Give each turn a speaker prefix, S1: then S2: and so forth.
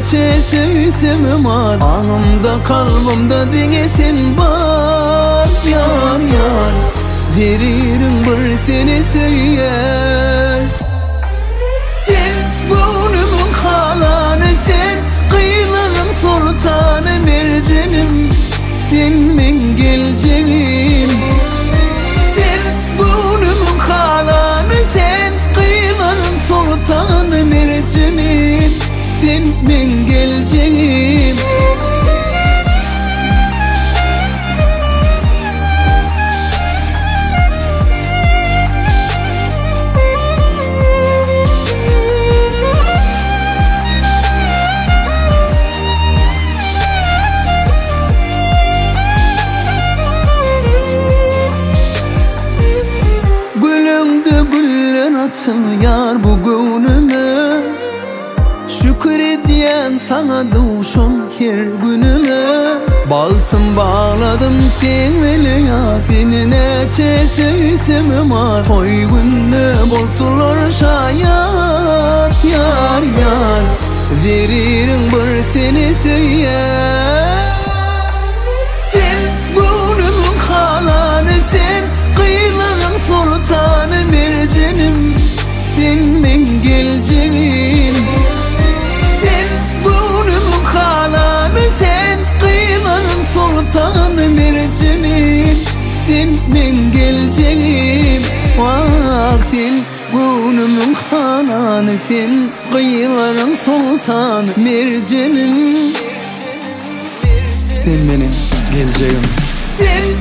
S1: neçe sevsem var. Anımda kalbimde dingesin var. Yar yar veririm bir seni söyler. Sen gönlümün kalanı, sen kıyılarım sultanı mercenim, sen men geleceğim. Sen gönlümün kalanı, sen kıyılarım sultanı mercenim, sen men geleceğim. Açıl yar bu gönlüme, şükrediyen sana duşum her günüme. Baltım bağladım senle ya, seni neçe sevsem var. Koy günü bolsunlar şayat yar yar, veririm bir seni söyler. Sen gönlümün kalanı, sen kıyılarım sultanı mercenim, sen men geleceğim. Sen gönlümün kalanı, sen kıyılarım sultanı mercenim, sen men geleceğim. Bak sen gönlümün kalanı, sen kıyılarım sultanı mercenim, sen benim geleceğim. Sen